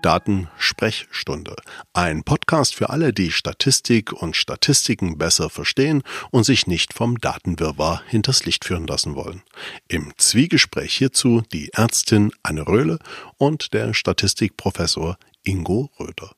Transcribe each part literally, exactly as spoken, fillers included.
Daten-Sprechstunde. Ein Podcast für alle, die Statistik und Statistiken besser verstehen und sich nicht vom Datenwirrwarr hinters Licht führen lassen wollen. Im Zwiegespräch hierzu die Ärztin Anne Röhle und der Statistikprofessor Ingo Röder.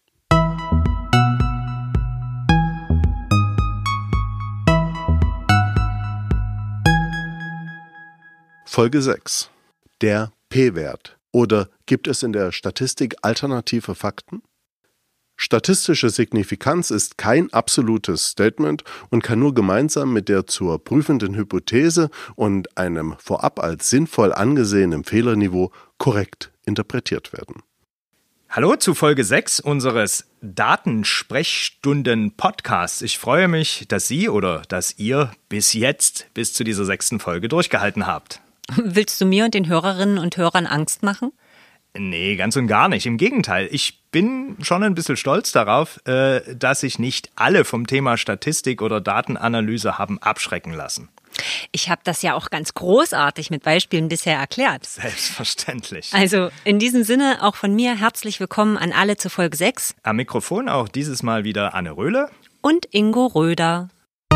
Folge sechs. Der P-Wert. Oder gibt es in der Statistik alternative Fakten? Statistische Signifikanz ist kein absolutes Statement und kann nur gemeinsam mit der zur prüfenden Hypothese und einem vorab als sinnvoll angesehenen Fehlerniveau korrekt interpretiert werden. Hallo zu Folge sechs unseres Datensprechstunden-Podcasts. Ich freue mich, dass Sie oder dass ihr bis jetzt, bis zu dieser sechsten Folge durchgehalten habt. Willst du mir und den Hörerinnen und Hörern Angst machen? Nee, ganz und gar nicht. Im Gegenteil, ich bin schon ein bisschen stolz darauf, dass sich nicht alle vom Thema Statistik oder Datenanalyse haben abschrecken lassen. Ich habe das ja auch ganz großartig mit Beispielen bisher erklärt. Selbstverständlich. Also in diesem Sinne auch von mir herzlich willkommen an alle zu Folge sechs. Am Mikrofon auch dieses Mal wieder Anne Röhle und Ingo Röder.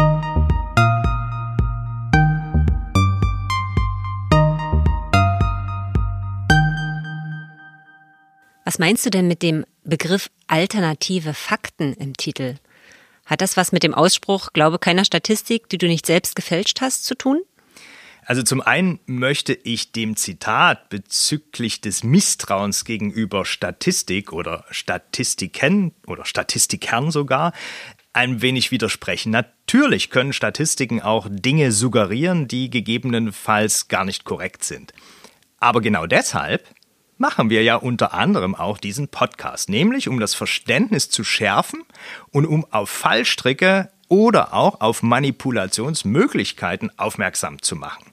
Was meinst du denn mit dem Begriff alternative Fakten im Titel? Hat das was mit dem Ausspruch, glaube keiner Statistik, die du nicht selbst gefälscht hast, zu tun? Also zum einen möchte ich dem Zitat bezüglich des Misstrauens gegenüber Statistik oder Statistiken oder Statistikern sogar ein wenig widersprechen. Natürlich können Statistiken auch Dinge suggerieren, die gegebenenfalls gar nicht korrekt sind. Aber genau deshalb machen wir ja unter anderem auch diesen Podcast, nämlich um das Verständnis zu schärfen und um auf Fallstricke oder auch auf Manipulationsmöglichkeiten aufmerksam zu machen.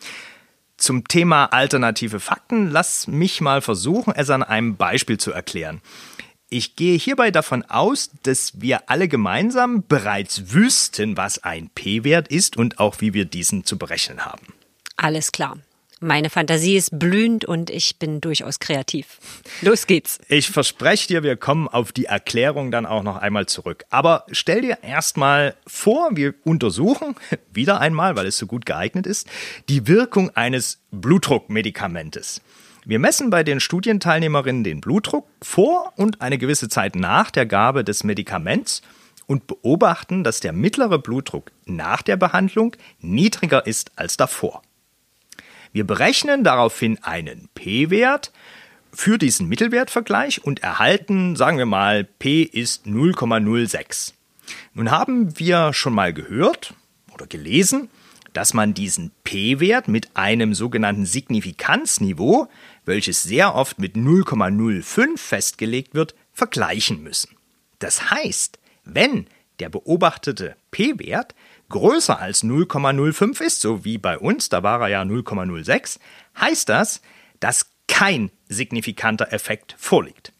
Zum Thema alternative Fakten, lass mich mal versuchen, es an einem Beispiel zu erklären. Ich gehe hierbei davon aus, dass wir alle gemeinsam bereits wüssten, was ein P-Wert ist und auch wie wir diesen zu berechnen haben. Alles klar. Meine Fantasie ist blühend und ich bin durchaus kreativ. Los geht's. Ich verspreche dir, wir kommen auf die Erklärung dann auch noch einmal zurück. Aber stell dir erstmal vor, wir untersuchen, wieder einmal, weil es so gut geeignet ist, die Wirkung eines Blutdruckmedikamentes. Wir messen bei den Studienteilnehmerinnen den Blutdruck vor und eine gewisse Zeit nach der Gabe des Medikaments und beobachten, dass der mittlere Blutdruck nach der Behandlung niedriger ist als davor. Wir berechnen daraufhin einen P-Wert für diesen Mittelwertvergleich und erhalten, sagen wir mal, P ist null Komma null sechs. Nun haben wir schon mal gehört oder gelesen, dass man diesen P-Wert mit einem sogenannten Signifikanzniveau, welches sehr oft mit null Komma null fünf festgelegt wird, vergleichen müssen. Das heißt, wenn der beobachtete P-Wert größer als null Komma null fünf ist, so wie bei uns, da war er ja null Komma null sechs, heißt das, dass kein signifikanter Effekt vorliegt.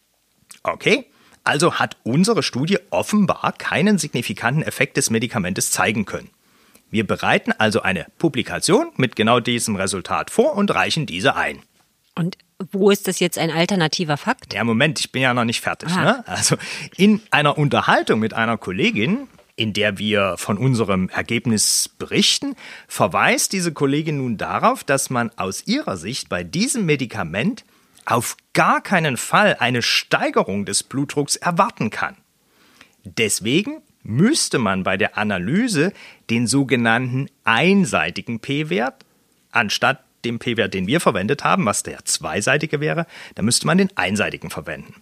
Okay, also hat unsere Studie offenbar keinen signifikanten Effekt des Medikamentes zeigen können. Wir bereiten also eine Publikation mit genau diesem Resultat vor und reichen diese ein. Und wo ist das jetzt ein alternativer Fakt? Ja, Moment, ich bin ja noch nicht fertig. Ne? Also in einer Unterhaltung mit einer Kollegin, in der wir von unserem Ergebnis berichten, verweist diese Kollegin nun darauf, dass man aus ihrer Sicht bei diesem Medikament auf gar keinen Fall eine Steigerung des Blutdrucks erwarten kann. Deswegen müsste man bei der Analyse den sogenannten einseitigen P-Wert anstatt dem P-Wert, den wir verwendet haben, was der zweiseitige wäre, da müsste man den einseitigen verwenden.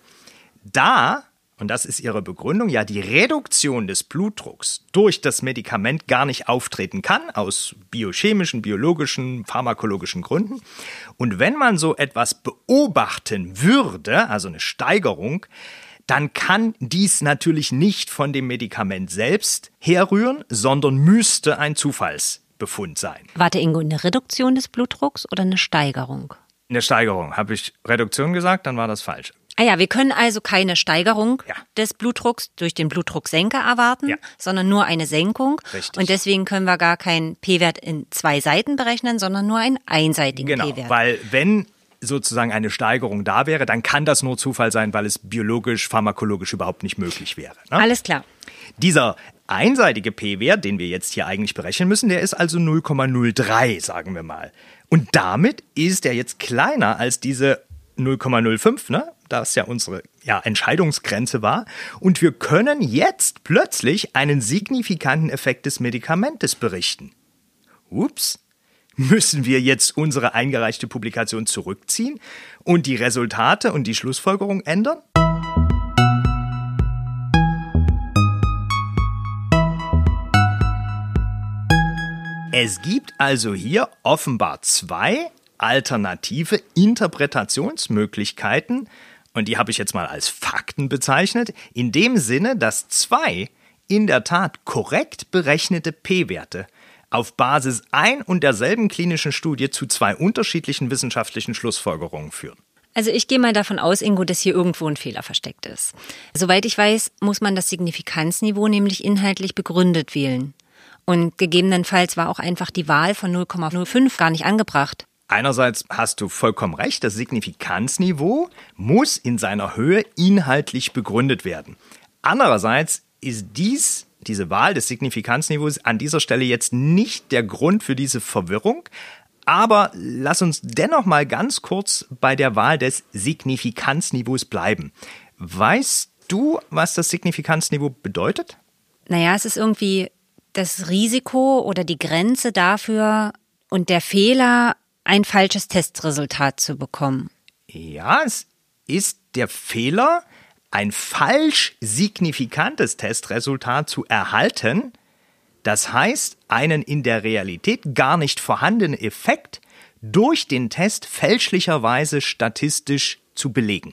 Da, und das ist ihre Begründung, ja die Reduktion des Blutdrucks durch das Medikament gar nicht auftreten kann, aus biochemischen, biologischen, pharmakologischen Gründen. Und wenn man so etwas beobachten würde, also eine Steigerung, dann kann dies natürlich nicht von dem Medikament selbst herrühren, sondern müsste ein Zufallsbefund sein. Warte, Ingo, eine Reduktion des Blutdrucks oder eine Steigerung? Eine Steigerung. Habe ich Reduktion gesagt, dann war das falsch. Ah ja, wir können also keine Steigerung ja. des Blutdrucks durch den Blutdrucksenker erwarten, ja. sondern nur eine Senkung. Richtig. Und deswegen können wir gar keinen P-Wert in zwei Seiten berechnen, sondern nur einen einseitigen genau, P-Wert. Weil wenn sozusagen eine Steigerung da wäre, dann kann das nur Zufall sein, weil es biologisch, pharmakologisch überhaupt nicht möglich wäre. Ne? Alles klar. Dieser einseitige P-Wert, den wir jetzt hier eigentlich berechnen müssen, der ist also null Komma null drei, sagen wir mal. Und damit ist er jetzt kleiner als diese null Komma null fünf, ne? Das ja unsere ja, Entscheidungsgrenze war. Und wir können jetzt plötzlich einen signifikanten Effekt des Medikamentes berichten. Ups. Müssen wir jetzt unsere eingereichte Publikation zurückziehen und die Resultate und die Schlussfolgerung ändern? Es gibt also hier offenbar zwei alternative Interpretationsmöglichkeiten, und die habe ich jetzt mal als Fakten bezeichnet, in dem Sinne, dass zwei in der Tat korrekt berechnete P-Werte auf Basis ein und derselben klinischen Studie zu zwei unterschiedlichen wissenschaftlichen Schlussfolgerungen führen. Also ich gehe mal davon aus, Ingo, dass hier irgendwo ein Fehler versteckt ist. Soweit ich weiß, muss man das Signifikanzniveau nämlich inhaltlich begründet wählen. Und gegebenenfalls war auch einfach die Wahl von null Komma null fünf gar nicht angebracht. Einerseits hast du vollkommen recht, das Signifikanzniveau muss in seiner Höhe inhaltlich begründet werden. Andererseits ist dies, diese Wahl des Signifikanzniveaus an dieser Stelle jetzt nicht der Grund für diese Verwirrung. Aber lass uns dennoch mal ganz kurz bei der Wahl des Signifikanzniveaus bleiben. Weißt du, was das Signifikanzniveau bedeutet? Naja, es ist irgendwie das Risiko oder die Grenze dafür und der Fehler, ein falsches Testresultat zu bekommen. Ja, es ist der Fehler, ein falsch signifikantes Testresultat zu erhalten. Das heißt, einen in der Realität gar nicht vorhandenen Effekt durch den Test fälschlicherweise statistisch zu belegen.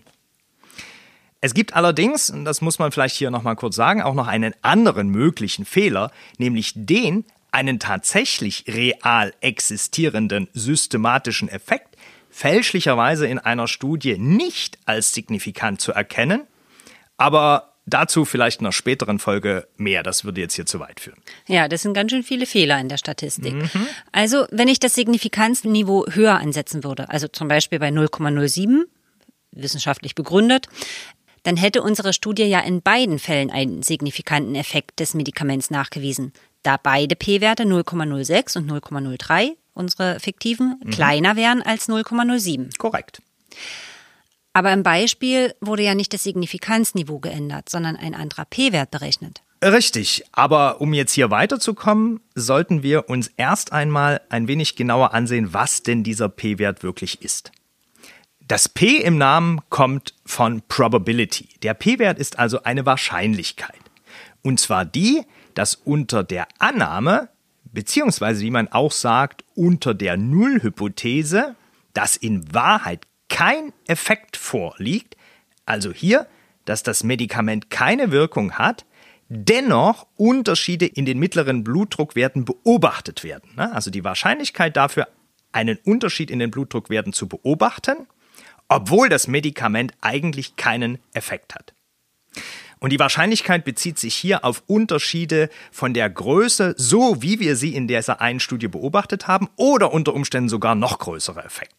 Es gibt allerdings, und das muss man vielleicht hier nochmal kurz sagen, auch noch einen anderen möglichen Fehler, nämlich den, einen tatsächlich real existierenden systematischen Effekt fälschlicherweise in einer Studie nicht als signifikant zu erkennen, aber dazu vielleicht in einer späteren Folge mehr. Das würde jetzt hier zu weit führen. Ja, das sind ganz schön viele Fehler in der Statistik. Mhm. Also, wenn ich das Signifikanzniveau höher ansetzen würde, also zum Beispiel bei null Komma null sieben, wissenschaftlich begründet, dann hätte unsere Studie ja in beiden Fällen einen signifikanten Effekt des Medikaments nachgewiesen, da beide P-Werte null Komma null sechs und null Komma null drei, unsere fiktiven, mhm. kleiner wären als null Komma null sieben. Korrekt. Aber im Beispiel wurde ja nicht das Signifikanzniveau geändert, sondern ein anderer P-Wert berechnet. Richtig, aber um jetzt hier weiterzukommen, sollten wir uns erst einmal ein wenig genauer ansehen, was denn dieser P-Wert wirklich ist. Das P im Namen kommt von Probability. Der P-Wert ist also eine Wahrscheinlichkeit. Und zwar die, dass unter der Annahme, beziehungsweise wie man auch sagt, unter der Nullhypothese, dass in Wahrheit kein Effekt vorliegt, also hier, dass das Medikament keine Wirkung hat, dennoch Unterschiede in den mittleren Blutdruckwerten beobachtet werden. Also die Wahrscheinlichkeit dafür, einen Unterschied in den Blutdruckwerten zu beobachten, obwohl das Medikament eigentlich keinen Effekt hat. Und die Wahrscheinlichkeit bezieht sich hier auf Unterschiede von der Größe, so wie wir sie in dieser einen Studie beobachtet haben, oder unter Umständen sogar noch größere Effekte.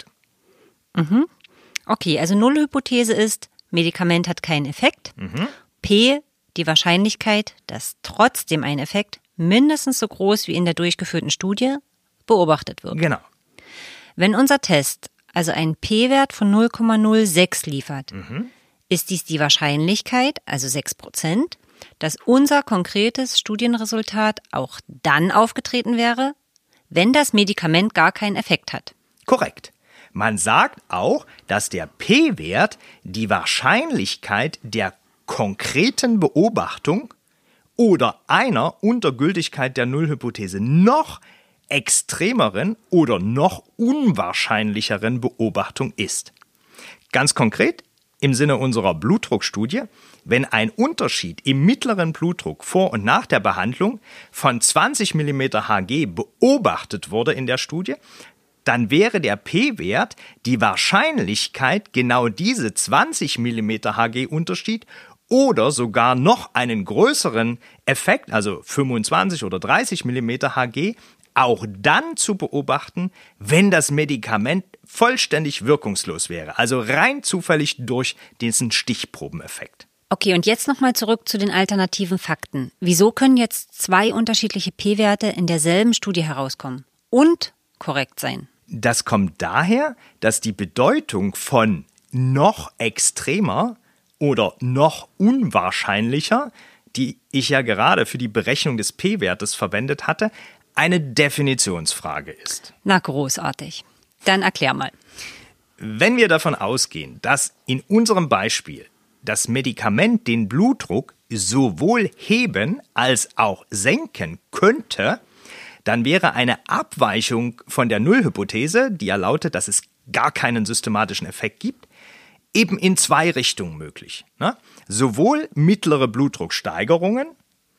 Mhm. Okay, also Nullhypothese ist, Medikament hat keinen Effekt. Mhm. P, die Wahrscheinlichkeit, dass trotzdem ein Effekt mindestens so groß wie in der durchgeführten Studie beobachtet wird. Genau. Wenn unser Test also einen P-Wert von null Komma null sechs liefert, mhm. ist dies die Wahrscheinlichkeit, also sechs Prozent, dass unser konkretes Studienresultat auch dann aufgetreten wäre, wenn das Medikament gar keinen Effekt hat. Korrekt. Man sagt auch, dass der P-Wert die Wahrscheinlichkeit der konkreten Beobachtung oder einer unter Gültigkeit der Nullhypothese noch extremeren oder noch unwahrscheinlicheren Beobachtung ist. Ganz konkret, im Sinne unserer Blutdruckstudie, wenn ein Unterschied im mittleren Blutdruck vor und nach der Behandlung von zwanzig Millimeter Hg beobachtet wurde in der Studie, dann wäre der P-Wert die Wahrscheinlichkeit, genau diese zwanzig Millimeter Hg Unterschied oder sogar noch einen größeren Effekt, also fünfundzwanzig oder dreißig Millimeter Hg, auch dann zu beobachten, wenn das Medikament vollständig wirkungslos wäre, also rein zufällig durch diesen Stichprobeneffekt. Okay, und jetzt nochmal zurück zu den alternativen Fakten. Wieso können jetzt zwei unterschiedliche P-Werte in derselben Studie herauskommen und korrekt sein? Das kommt daher, dass die Bedeutung von noch extremer oder noch unwahrscheinlicher, die ich ja gerade für die Berechnung des P-Wertes verwendet hatte, eine Definitionsfrage ist. Na, großartig. Dann erklär mal. Wenn wir davon ausgehen, dass in unserem Beispiel das Medikament den Blutdruck sowohl heben als auch senken könnte, dann wäre eine Abweichung von der Nullhypothese, die ja lautet, dass es gar keinen systematischen Effekt gibt, eben in zwei Richtungen möglich. Ne? Sowohl mittlere Blutdrucksteigerungen,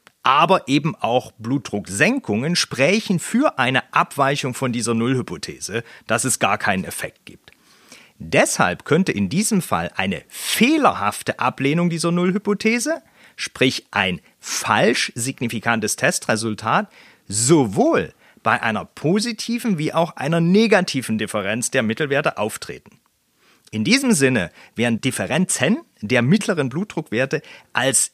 aber eben auch Blutdrucksenkungen sprechen für eine Abweichung von dieser Nullhypothese, dass es gar keinen Effekt gibt. Deshalb könnte in diesem Fall eine fehlerhafte Ablehnung dieser Nullhypothese, sprich ein falsch signifikantes Testresultat, sowohl bei einer positiven wie auch einer negativen Differenz der Mittelwerte auftreten. In diesem Sinne wären Differenzen der mittleren Blutdruckwerte als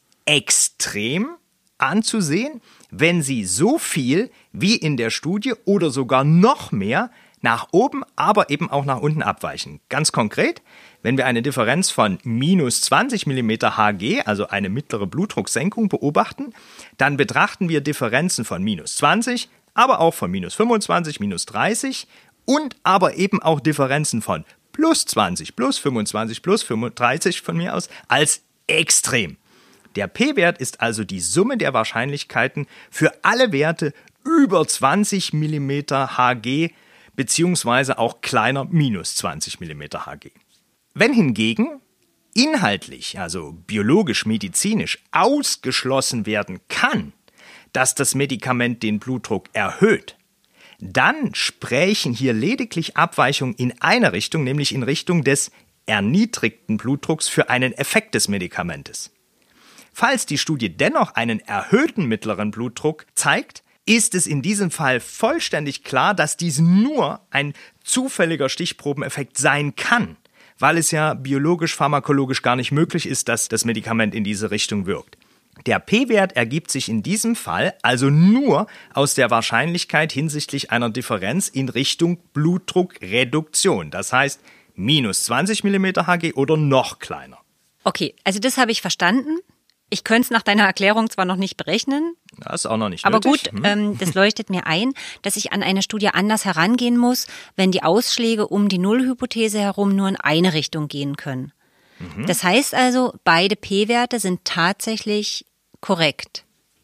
extrem anzusehen, wenn sie so viel wie in der Studie oder sogar noch mehr nach oben, aber eben auch nach unten abweichen. Ganz konkret, wenn wir eine Differenz von minus zwanzig Millimeter Hg, also eine mittlere Blutdrucksenkung, beobachten, dann betrachten wir Differenzen von minus zwanzig, aber auch von minus fünfundzwanzig, minus dreißig und aber eben auch Differenzen von plus zwanzig, plus fünfundzwanzig, plus fünfunddreißig von mir aus als extrem. Der P-Wert ist also die Summe der Wahrscheinlichkeiten für alle Werte über zwanzig Millimeter Hg beziehungsweise auch kleiner minus zwanzig Millimeter Hg. Wenn hingegen inhaltlich, also biologisch-medizinisch ausgeschlossen werden kann, dass das Medikament den Blutdruck erhöht, dann sprechen hier lediglich Abweichungen in eine Richtung, nämlich in Richtung des erniedrigten Blutdrucks für einen Effekt des Medikamentes. Falls die Studie dennoch einen erhöhten mittleren Blutdruck zeigt, ist es in diesem Fall vollständig klar, dass dies nur ein zufälliger Stichprobeneffekt sein kann, weil es ja biologisch-pharmakologisch gar nicht möglich ist, dass das Medikament in diese Richtung wirkt. Der P-Wert ergibt sich in diesem Fall also nur aus der Wahrscheinlichkeit hinsichtlich einer Differenz in Richtung Blutdruckreduktion, das heißt minus zwanzig Millimeter Hg oder noch kleiner. Okay, also das habe ich verstanden. Ich könnte es nach deiner Erklärung zwar noch nicht berechnen, das ist auch noch nicht aber nötig. gut, Hm. ähm, das leuchtet mir ein, dass ich an eine Studie anders herangehen muss, wenn die Ausschläge um die Nullhypothese herum nur in eine Richtung gehen können. Mhm. Das heißt also, beide P-Werte sind tatsächlich korrekt.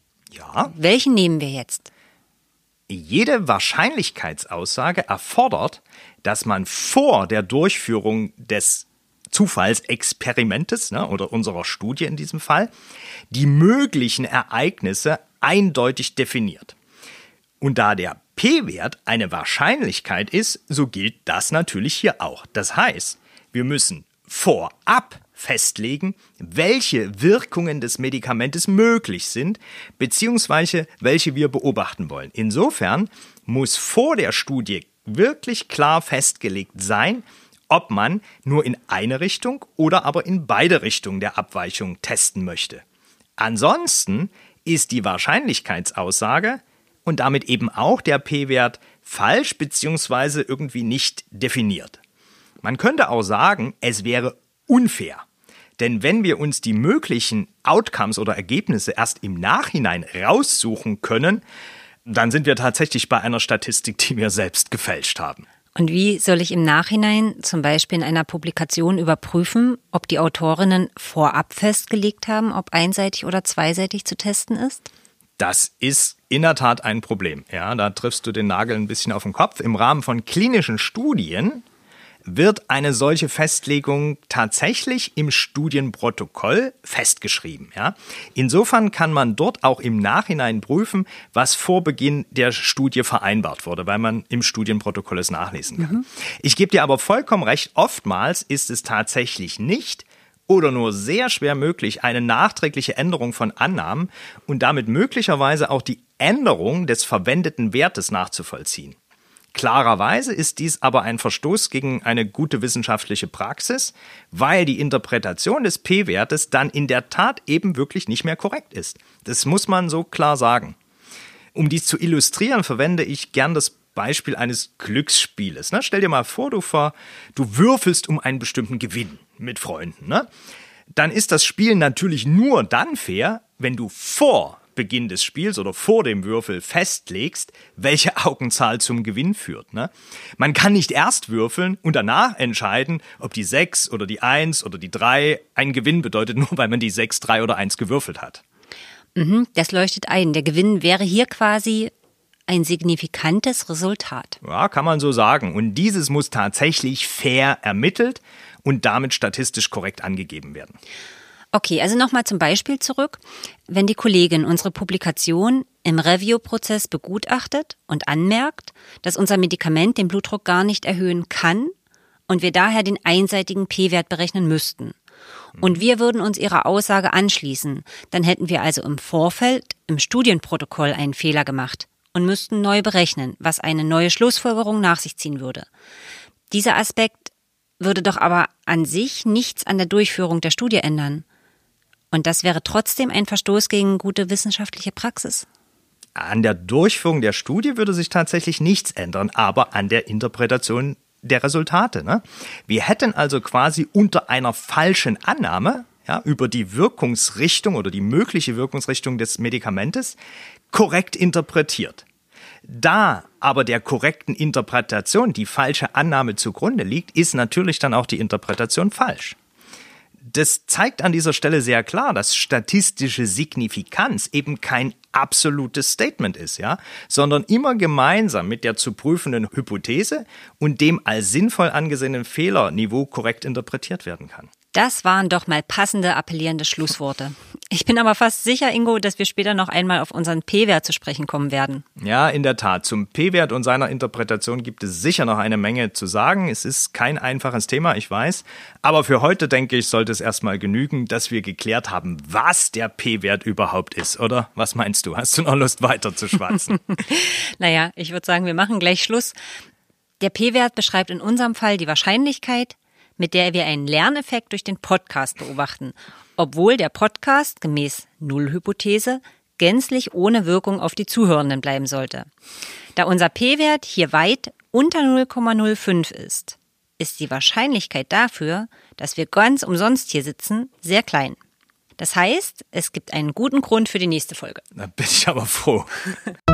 Ja. Welchen nehmen wir jetzt? Jede Wahrscheinlichkeitsaussage erfordert, dass man vor der Durchführung des Zufallsexperimentes, ne, oder unserer Studie in diesem Fall, die möglichen Ereignisse eindeutig definiert. Und da der P-Wert eine Wahrscheinlichkeit ist, so gilt das natürlich hier auch. Das heißt, wir müssen vorab festlegen, welche Wirkungen des Medikamentes möglich sind, beziehungsweise welche wir beobachten wollen. Insofern muss vor der Studie wirklich klar festgelegt sein, ob man nur in eine Richtung oder aber in beide Richtungen der Abweichung testen möchte. Ansonsten ist die Wahrscheinlichkeitsaussage und damit eben auch der P-Wert falsch bzw. irgendwie nicht definiert. Man könnte auch sagen, es wäre unfair. Denn wenn wir uns die möglichen Outcomes oder Ergebnisse erst im Nachhinein raussuchen können, dann sind wir tatsächlich bei einer Statistik, die wir selbst gefälscht haben. Und wie soll ich im Nachhinein, zum Beispiel in einer Publikation, überprüfen, ob die Autorinnen vorab festgelegt haben, ob einseitig oder zweiseitig zu testen ist? Das ist in der Tat ein Problem. Ja, da triffst du den Nagel ein bisschen auf den Kopf. Im Rahmen von klinischen Studien wird eine solche Festlegung tatsächlich im Studienprotokoll festgeschrieben. Ja? Insofern kann man dort auch im Nachhinein prüfen, was vor Beginn der Studie vereinbart wurde, weil man im Studienprotokoll es nachlesen kann. Mhm. Ich gebe dir aber vollkommen recht, oftmals ist es tatsächlich nicht oder nur sehr schwer möglich, eine nachträgliche Änderung von Annahmen und damit möglicherweise auch die Änderung des verwendeten Wertes nachzuvollziehen. Klarerweise ist dies aber ein Verstoß gegen eine gute wissenschaftliche Praxis, weil die Interpretation des P-Wertes dann in der Tat eben wirklich nicht mehr korrekt ist. Das muss man so klar sagen. Um dies zu illustrieren, verwende ich gern das Beispiel eines Glücksspieles. Ne? Stell dir mal vor, du, ver, du würfelst um einen bestimmten Gewinn mit Freunden. Ne? Dann ist das Spiel natürlich nur dann fair, wenn du vor Beginn des Spiels oder vor dem Würfel festlegst, welche Augenzahl zum Gewinn führt. Ne? Man kann nicht erst würfeln und danach entscheiden, ob die sechs oder die eins oder die drei einen Gewinn bedeutet, nur weil man die sechs, drei oder eins gewürfelt hat. Mhm, das leuchtet ein. Der Gewinn wäre hier quasi ein signifikantes Resultat. Ja, kann man so sagen. Und dieses muss tatsächlich fair ermittelt und damit statistisch korrekt angegeben werden. Okay, also nochmal zum Beispiel zurück. Wenn die Kollegin unsere Publikation im Review-Prozess begutachtet und anmerkt, dass unser Medikament den Blutdruck gar nicht erhöhen kann und wir daher den einseitigen P-Wert berechnen müssten. Und wir würden uns ihrer Aussage anschließen, dann hätten wir also im Vorfeld im Studienprotokoll einen Fehler gemacht und müssten neu berechnen, was eine neue Schlussfolgerung nach sich ziehen würde. Dieser Aspekt würde doch aber an sich nichts an der Durchführung der Studie ändern. Und das wäre trotzdem ein Verstoß gegen gute wissenschaftliche Praxis? An der Durchführung der Studie würde sich tatsächlich nichts ändern, aber an der Interpretation der Resultate. Ne? Wir hätten also quasi unter einer falschen Annahme ja, über die Wirkungsrichtung oder die mögliche Wirkungsrichtung des Medikamentes korrekt interpretiert. Da aber der korrekten Interpretation die falsche Annahme zugrunde liegt, ist natürlich dann auch die Interpretation falsch. Das zeigt an dieser Stelle sehr klar, dass statistische Signifikanz eben kein absolutes Statement ist, ja, sondern immer gemeinsam mit der zu prüfenden Hypothese und dem als sinnvoll angesehenen Fehlerniveau korrekt interpretiert werden kann. Das waren doch mal passende, appellierende Schlussworte. Ich bin aber fast sicher, Ingo, dass wir später noch einmal auf unseren P-Wert zu sprechen kommen werden. Ja, in der Tat. Zum P-Wert und seiner Interpretation gibt es sicher noch eine Menge zu sagen. Es ist kein einfaches Thema, ich weiß. Aber für heute, denke ich, sollte es erstmal genügen, dass wir geklärt haben, was der P-Wert überhaupt ist, oder? Was meinst du? Hast du noch Lust, weiter zu schwatzen? Naja, ich würde sagen, wir machen gleich Schluss. Der P-Wert beschreibt in unserem Fall die Wahrscheinlichkeit, mit der wir einen Lerneffekt durch den Podcast beobachten, obwohl der Podcast gemäß Nullhypothese gänzlich ohne Wirkung auf die Zuhörenden bleiben sollte. Da unser P-Wert hier weit unter null Komma null fünf ist, ist die Wahrscheinlichkeit dafür, dass wir ganz umsonst hier sitzen, sehr klein. Das heißt, es gibt einen guten Grund für die nächste Folge. Da bin ich aber froh.